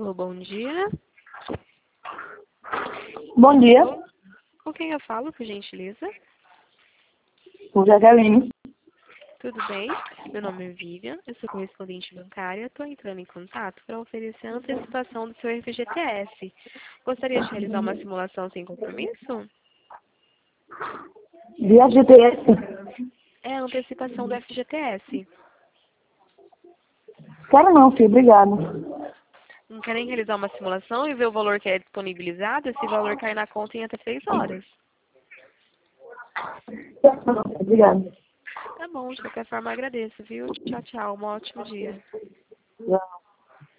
Alô, bom dia. Bom dia, Com quem eu falo, por gentileza? o Jaqueline. Tudo bem? Meu nome é Vivian, eu sou correspondente bancária. Estou entrando em contato para oferecer a antecipação do seu FGTS. Gostaria de realizar uma simulação sem compromisso? Via GTS. É a antecipação do FGTS. Quero não, filho, obrigado. Não querem realizar uma simulação e ver o valor que é disponibilizado? Esse valor cai na conta em até 3 horas. Quero não, obrigado. Tá bom, de qualquer forma agradeço, viu? Tchau, tchau. Um ótimo dia. Tchau.